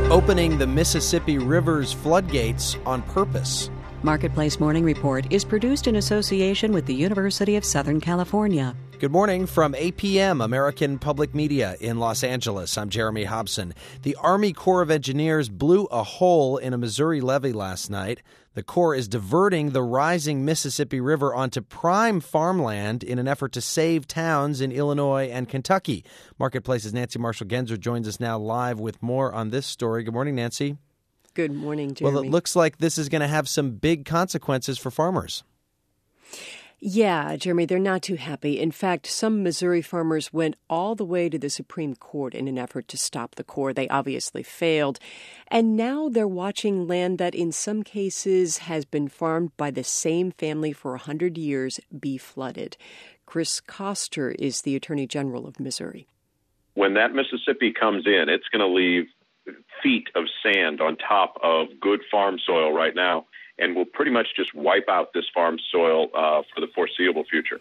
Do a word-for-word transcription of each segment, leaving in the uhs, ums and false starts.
opening the Mississippi River's floodgates on purpose. Marketplace Morning Report is produced in association with the University of Southern California. Good morning from A P M, American Public Media in Los Angeles. I'm Jeremy Hobson. The Army Corps of Engineers blew a hole in a Missouri levee last night. The Corps is diverting the rising Mississippi River onto prime farmland in an effort to save towns in Illinois and Kentucky. Marketplace's Nancy Marshall-Genzer joins us now live with more on this story. Good morning, Nancy. Good morning, Jeremy. Well, it looks like this is going to have some big consequences for farmers. Yeah, Jeremy, they're not too happy. In fact, some Missouri farmers went all the way to the Supreme Court in an effort to stop the Corps. They obviously failed. And now they're watching land that in some cases has been farmed by the same family for one hundred years be flooded. Chris Koster is the Attorney General of Missouri. When that Mississippi comes in, it's going to leave feet of sand on top of good farm soil right now, and will pretty much just wipe out this farm soil uh, for the foreseeable future.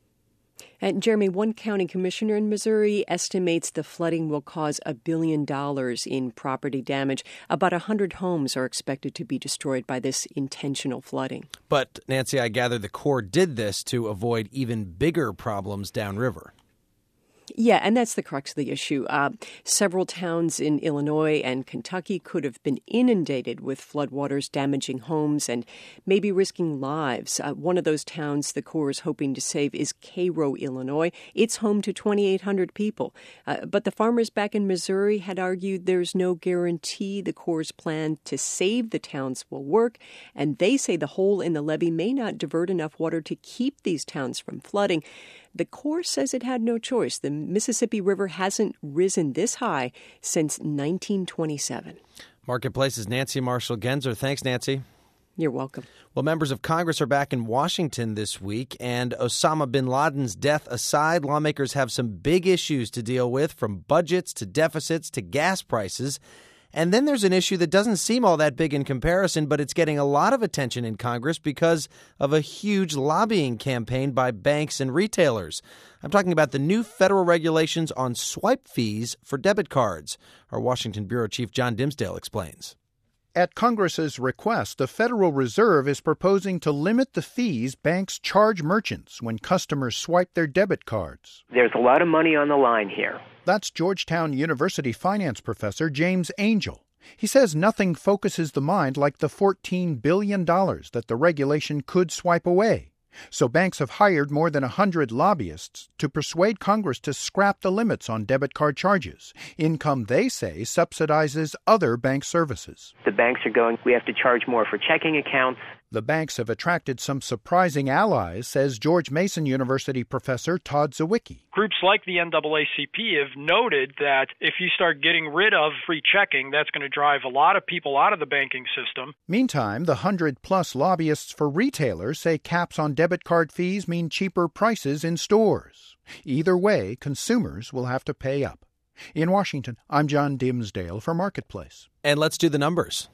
And Jeremy, one county commissioner in Missouri estimates the flooding will cause a billion dollars in property damage. About one hundred homes are expected to be destroyed by this intentional flooding. But, Nancy, I gather the Corps did this to avoid even bigger problems downriver. Yeah, and that's the crux of the issue. Uh, several towns in Illinois and Kentucky could have been inundated with floodwaters, damaging homes and maybe risking lives. Uh, one of those towns the Corps is hoping to save is Cairo, Illinois. It's home to twenty-eight hundred people. Uh, but the farmers back in Missouri had argued there's no guarantee the Corps' plan to save the towns will work, and they say the hole in the levee may not divert enough water to keep these towns from flooding. The Corps says it had no choice. The Mississippi River hasn't risen this high since nineteen twenty-seven. Marketplace's Nancy Marshall-Genzer. Thanks, Nancy. You're welcome. Well, members of Congress are back in Washington this week, and Osama bin Laden's death aside, lawmakers have some big issues to deal with, from budgets to deficits to gas prices. And then there's an issue that doesn't seem all that big in comparison, but it's getting a lot of attention in Congress because of a huge lobbying campaign by banks and retailers. I'm talking about the new federal regulations on swipe fees for debit cards. Our Washington Bureau Chief John Dimsdale explains. At Congress's request, the Federal Reserve is proposing to limit the fees banks charge merchants when customers swipe their debit cards. There's a lot of money on the line here. That's Georgetown University finance professor James Angel. He says nothing focuses the mind like the fourteen billion dollars that the regulation could swipe away. So banks have hired more than one hundred lobbyists to persuade Congress to scrap the limits on debit card charges. Income, they say, subsidizes other bank services. The banks are going, we have to charge more for checking accounts. The banks have attracted some surprising allies, says George Mason University professor Todd Zawicki. Groups like the N double A C P have noted that if you start getting rid of free checking, that's going to drive a lot of people out of the banking system. Meantime, the hundred-plus lobbyists for retailers say caps on debit card fees mean cheaper prices in stores. Either way, consumers will have to pay up. In Washington, I'm John Dimsdale for Marketplace. And let's do the numbers.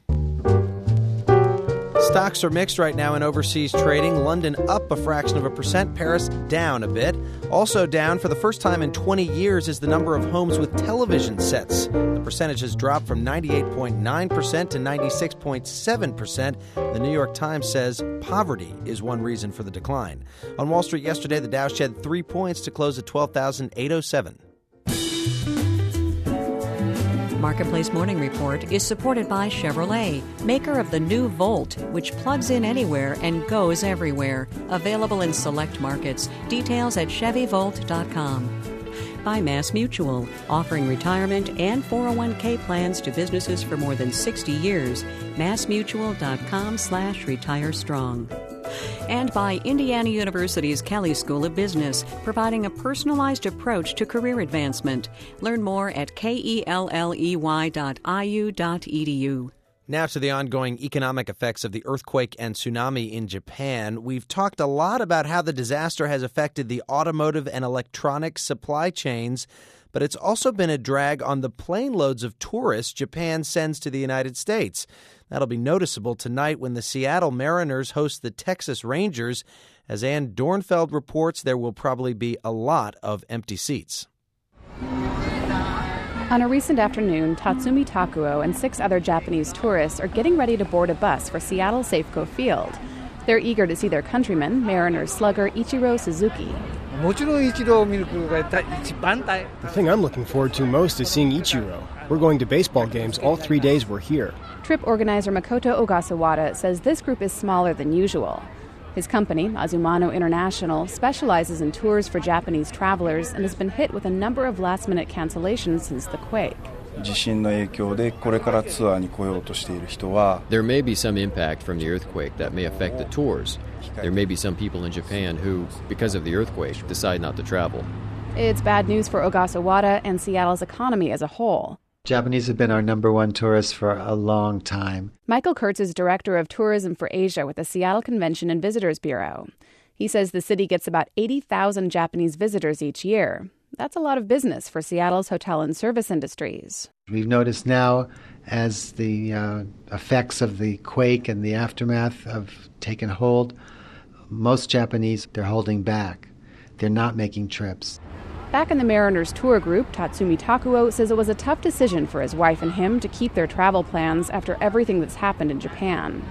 Stocks are mixed right now in overseas trading. London up a fraction of a percent, Paris down a bit. Also down for the first time in twenty years is the number of homes with television sets. The percentage has dropped from ninety-eight point nine percent to ninety-six point seven percent. The New York Times says poverty is one reason for the decline. On Wall Street yesterday, the Dow shed three points to close at twelve thousand eight hundred seven. Marketplace Morning Report is supported by Chevrolet, maker of the new Volt, which plugs in anywhere and goes everywhere. Available in select markets. Details at Chevy Volt dot com. By Mass Mutual, offering retirement and four oh one k plans to businesses for more than sixty years. mass mutual dot com slash retire strong. And by Indiana University's Kelley School of Business, providing a personalized approach to career advancement. Learn more at kelley dot I U dot E D U. Now to the ongoing economic effects of the earthquake and tsunami in Japan. We've talked a lot about how the disaster has affected the automotive and electronics supply chains, but it's also been a drag on the plane loads of tourists Japan sends to the United States. That'll be noticeable tonight when the Seattle Mariners host the Texas Rangers. As Ann Dornfeld reports, there will probably be a lot of empty seats. On a recent afternoon, Tatsumi Takuo and six other Japanese tourists are getting ready to board a bus for Seattle Safeco Field. They're eager to see their countryman, Mariners slugger Ichiro Suzuki. The thing I'm looking forward to most is seeing Ichiro. We're going to baseball games all three days we're here. Trip organizer Makoto Ogasawara says this group is smaller than usual. His company, Azumano International, specializes in tours for Japanese travelers and has been hit with a number of last-minute cancellations since the quake. There may be some impact from the earthquake that may affect the tours. There may be some people in Japan who, because of the earthquake, decide not to travel. It's bad news for Ogasawara and Seattle's economy as a whole. Japanese have been our number one tourists for a long time. Michael Kurtz is director of tourism for Asia with the Seattle Convention and Visitors Bureau. He says the city gets about eighty thousand Japanese visitors each year. That's a lot of business for Seattle's hotel and service industries. We've noticed now, as the uh, effects of the quake and the aftermath have taken hold, most Japanese, they're holding back. They're not making trips. Back in the Mariners tour group, Tatsumi Takuo says it was a tough decision for his wife and him to keep their travel plans after everything that's happened in Japan.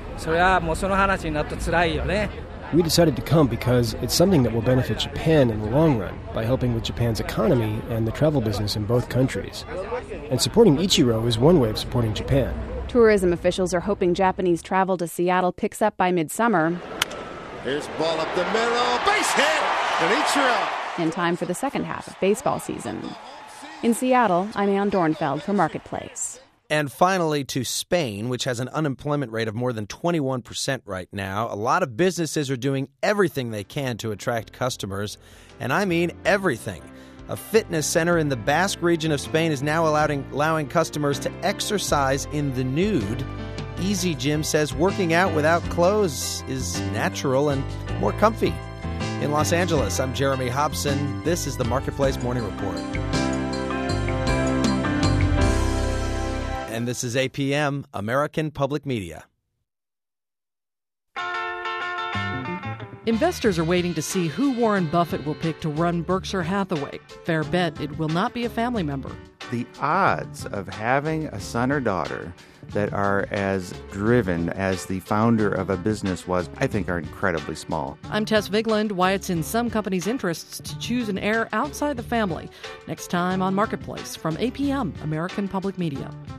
We decided to come because it's something that will benefit Japan in the long run by helping with Japan's economy and the travel business in both countries. And supporting Ichiro is one way of supporting Japan. Tourism officials are hoping Japanese travel to Seattle picks up by midsummer. Here's ball up the middle, base hit, and Ichiro. In time for the second half of baseball season. In Seattle, I'm Ann Dornfeld for Marketplace. And finally to Spain, which has an unemployment rate of more than twenty-one percent right now. A lot of businesses are doing everything they can to attract customers, and I mean everything. A fitness center in the Basque region of Spain is now allowing, allowing customers to exercise in the nude. Easy Gym says working out without clothes is natural and more comfy. In Los Angeles, I'm Jeremy Hobson. This is the Marketplace Morning Report. And this is A P M, American Public Media. Investors are waiting to see who Warren Buffett will pick to run Berkshire Hathaway. Fair bet it will not be a family member. The odds of having a son or daughter that are as driven as the founder of a business was, I think, are incredibly small. I'm Tess Vigland. Why it's in some companies' interests to choose an heir outside the family. Next time on Marketplace from A P M, American Public Media.